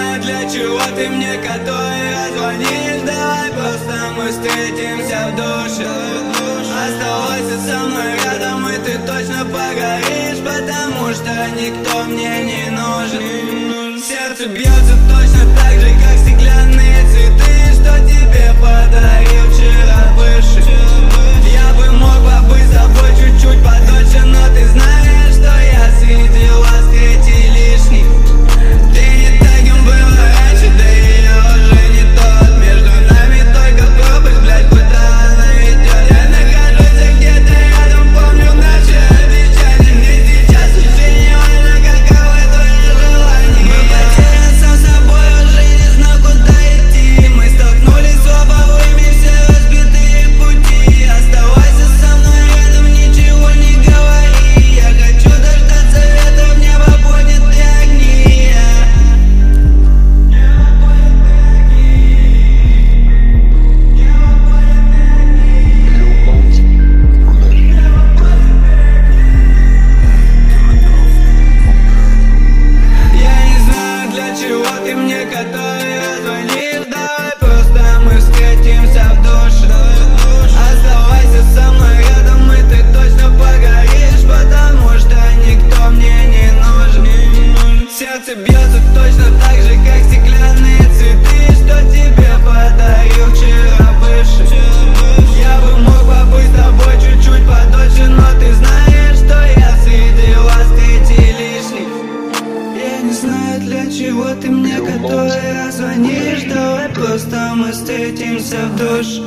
знаю, для чего ты мне который раз звонишь. Давай просто мы встретимся в душе. Оставайся со мной рядом, и ты точно погоришь, потому что никто мне не нужен. Сердце бьется точно так же, как стеклянные цветы, что тебе подарил вчера бывший. Я бы мог побыть с тобой чуть-чуть подольше, но ты знаешь, что я среди вас третий лишний. Ты не таким был раньше, да и я уже не тот. Между нами только пропасть, блядь, куда она ведет. Я нахожусь где-то рядом, помню наши обещания. Мне сейчас уже не важно, каково твое желание. Мы потерян сам собой, уже не знаю, куда идти. Мы столкнулись оба в время, все разбитые пути. Оставайся со мной рядом, ничего не говори. Я хочу дождаться ветра, в небо поднят и огни. Я не знаю, для чего ты мне который раз звонишь. Давай просто мы встретимся в душе. Оставайся со мной рядом, и ты точно погоришь, потому что никто мне не нужен. Сердце бьется точно так же, как стеклянные цветы, что тебе подарил вчера бывший. Я бы мог побыть с тобой чуть-чуть подольше, но ты знаешь, что я среди вас третий лишний. Я не знаю, для чего ты мне который раз звонишь. Давай просто мы встретимся в душе.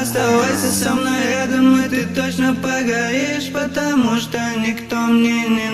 Оставайся со мной рядом, и ты точно погоришь, потому что никто мне не